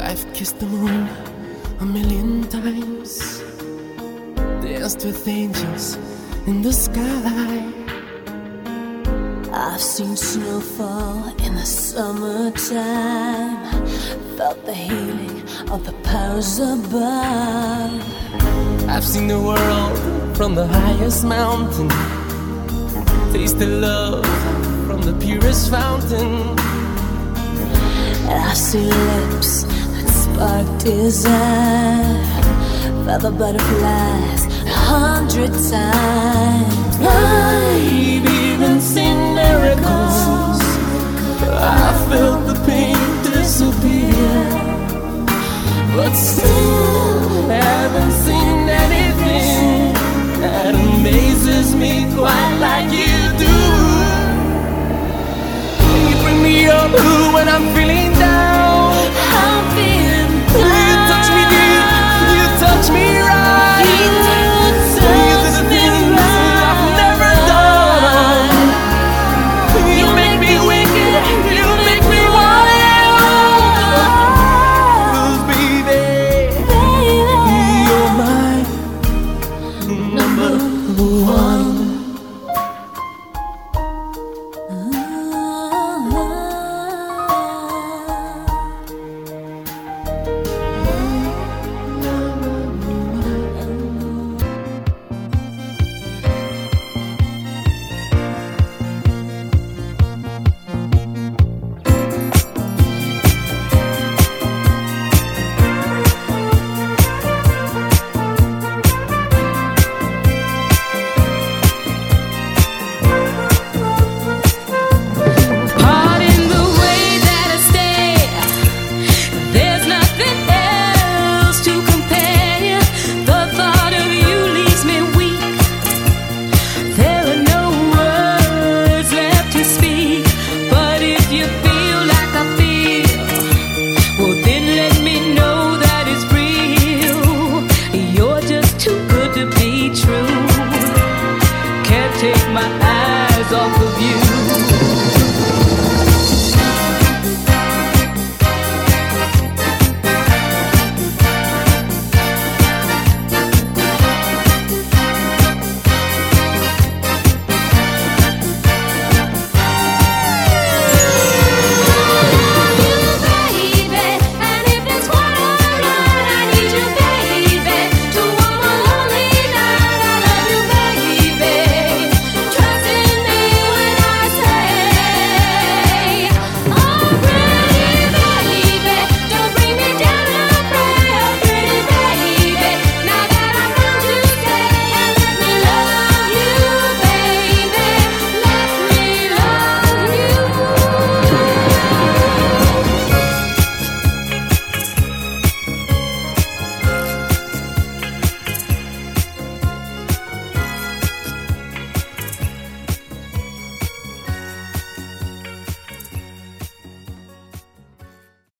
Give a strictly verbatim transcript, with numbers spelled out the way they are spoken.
I've kissed the moon a million times, danced with angels in the sky. I've seen snow fall in the summertime, felt the healing of the powers above. I've seen the world from the highest mountain, tasted love from the purest fountain. And I've seen lips that spark desire, felt the butterflies a hundred times. I've even seen miracles